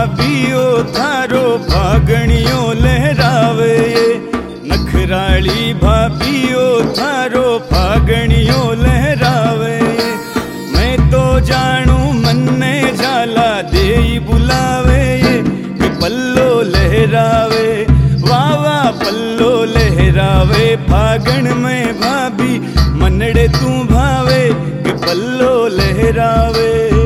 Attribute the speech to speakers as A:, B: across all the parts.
A: भाभीओ थारो फागणियो लहरावे। नखराली भाभीओ थारो फागणियो लहरावे। मैं तो जानू मन्ने झाला देई बुलावे कि पल्लो लहरावे। वाह वाह पल्लो लहरावे फागण में भाभी मनड़े तू भावे कि पल्लो लहरावे।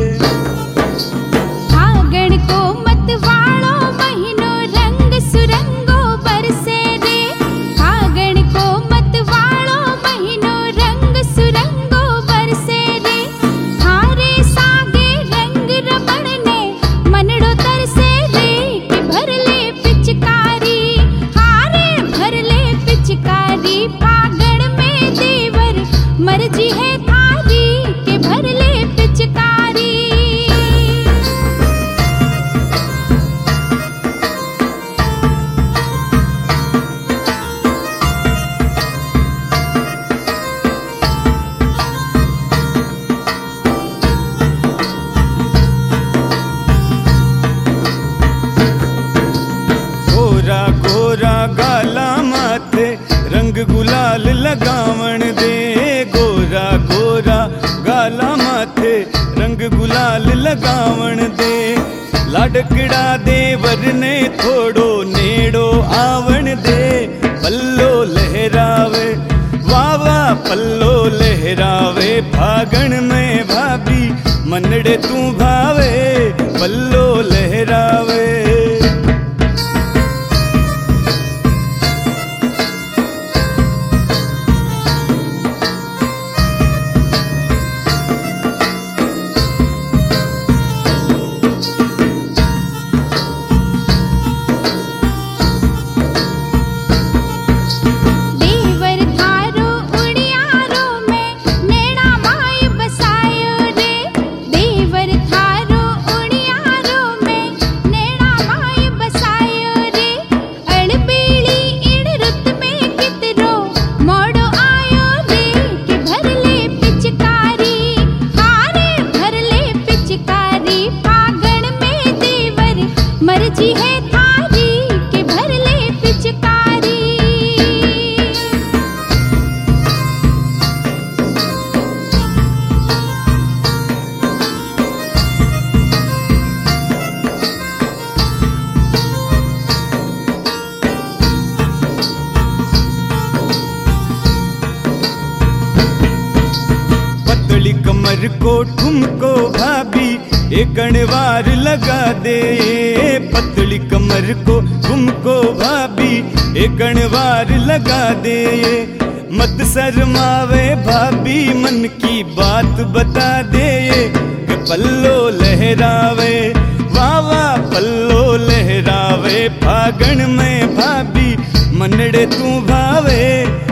B: फागण को मत वालो महीनो रंग सुरंगो बरसे रे। फागण को मत वालो महीनो रंग सुरंगो बरसे रे। थारे सागे रंग रमण ने मनड़ो तरसे रे कि भर ले पिचकारी। हारे भर ले पिचकारी फागण में देवर मर्जी है थारी कि भर ले पिचकारी।
A: गोरा गोरा गाला माथे रंग गुलाल लगावण दे। गोरा गोरा गाला माथे रंग गुलाल लगावण दे। लाडकड़ा देवर ने थोड़ो नेड़ो आवण दे। पल्लो लहरावे वाह वाह पल्लो लहरावे फागण में भाभी मनड़े तू भावे पल्लो लहरावे।
B: देवर थारो उड़ियारो में नैना माय बसायो रे। देवर थारो उड़ियारो में नैना माय बसायो रे। अड़बेली इण रुत में कितरो मोड़ो आयो रे कि भर ले पिचकारी। हारे भर ले पिचकारी फागण में देवर मर्जी है थारी कि भर ले पिचकारी।
A: पतली कमर को ठुमको भाभी एक अणवार लगा दे। पतली कमर को ठुमको भाभी एक अणवार लगा दे। मत शर्मावे भाभी मन की बात बता दे कि पल्लो लहरावे वाह वाह पल्लो लहरावे फागण में भाभी मनड़े तू भावे